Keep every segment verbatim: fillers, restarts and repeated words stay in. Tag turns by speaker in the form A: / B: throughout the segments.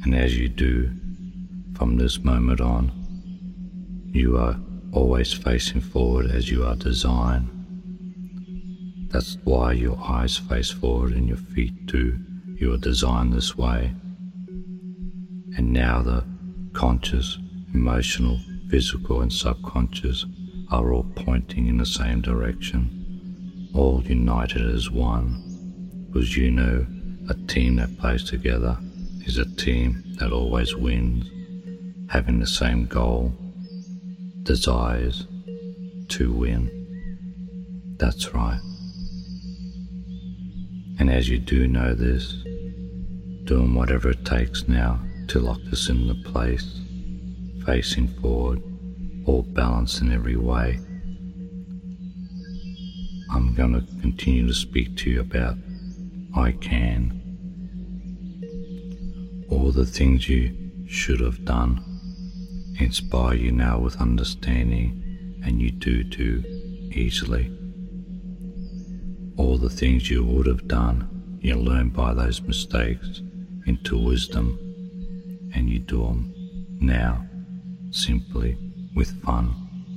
A: And as you do, from this moment on, you are always facing forward as you are designed. That's why your eyes face forward and your feet too. You are designed this way. And now the conscious, emotional, physical and subconscious are all pointing in the same direction, all united as one, because you know a team that plays together is a team that always wins, having the same goal, desires to win. That's right. And as you do know this, doing whatever it takes now to lock this into place, facing forward, all balanced in every way, I'm going to continue to speak to you about I can. All the things you should have done inspire you now with understanding, and you do too easily. All the things you would have done, you learn by those mistakes into wisdom, and you do them now, simply with fun.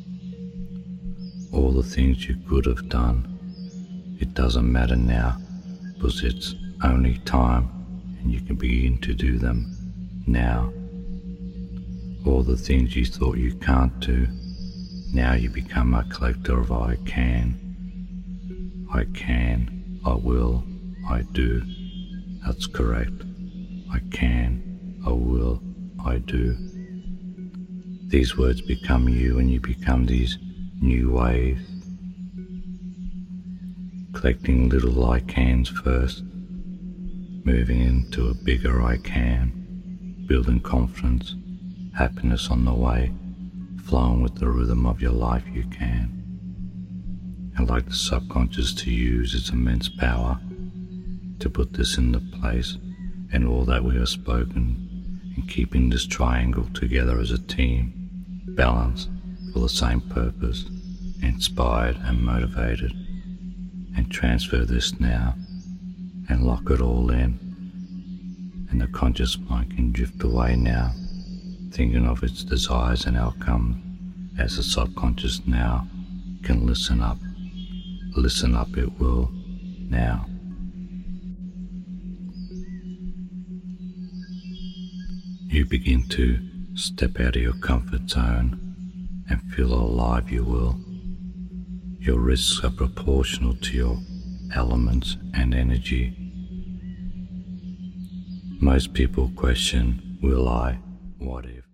A: All the things you could have done, it doesn't matter now, because it's only time, and you can begin to do them now. All the things you thought you can't do, now you become a collector of I can. I can, I will, I do. That's correct. I can, I will, I do. These words become you, and you become these new waves, collecting little I cans first, moving into a bigger I can, building confidence, happiness on the way, flowing with the rhythm of your life you can. And like the subconscious to use its immense power to put this into place, and all that we have spoken, and keeping this triangle together as a team, balanced for the same purpose, inspired and motivated, and transfer this now and lock it all in, and the conscious mind can drift away now, thinking of its desires and outcomes, as the subconscious now can listen up. Listen up it will now. You begin to step out of your comfort zone and feel alive you will. Your risks are proportional to your elements and energy. Most people question, will I, what if?